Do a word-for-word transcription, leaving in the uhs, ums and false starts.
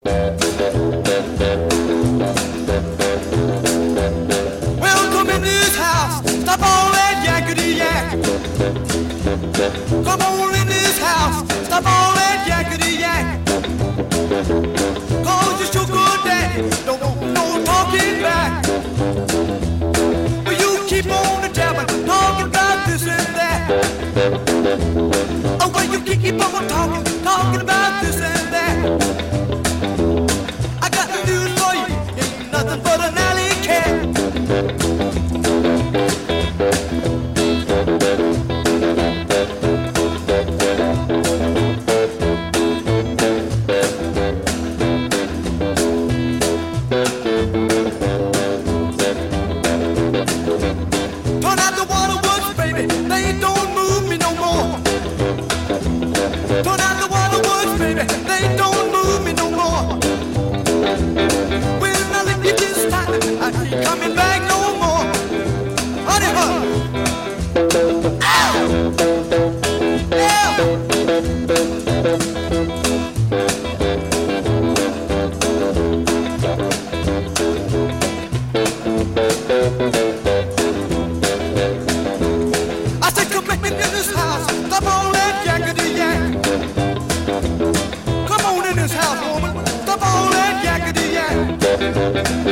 Welcome in this house. Stop all that yakety yak. Come on in this house. Stop all that yakety yak. Cause you're so good daddy. Don't want no talking back. But you keep on the jabbing, talking about this and that. Oh, well, you keep on talking, talking about this and that. I got the news for you, ain't nothing but an alley cat. Turn out the waterworks, baby, they don't move me no more. Turn out the waterworks, baby, they don't move me no more. When I lick you this time, I keep coming back no more. Honey, honey. Ow! I said, come back in this house, stop all that yakety yak. Come on in this house, woman, stop all that yakety yak.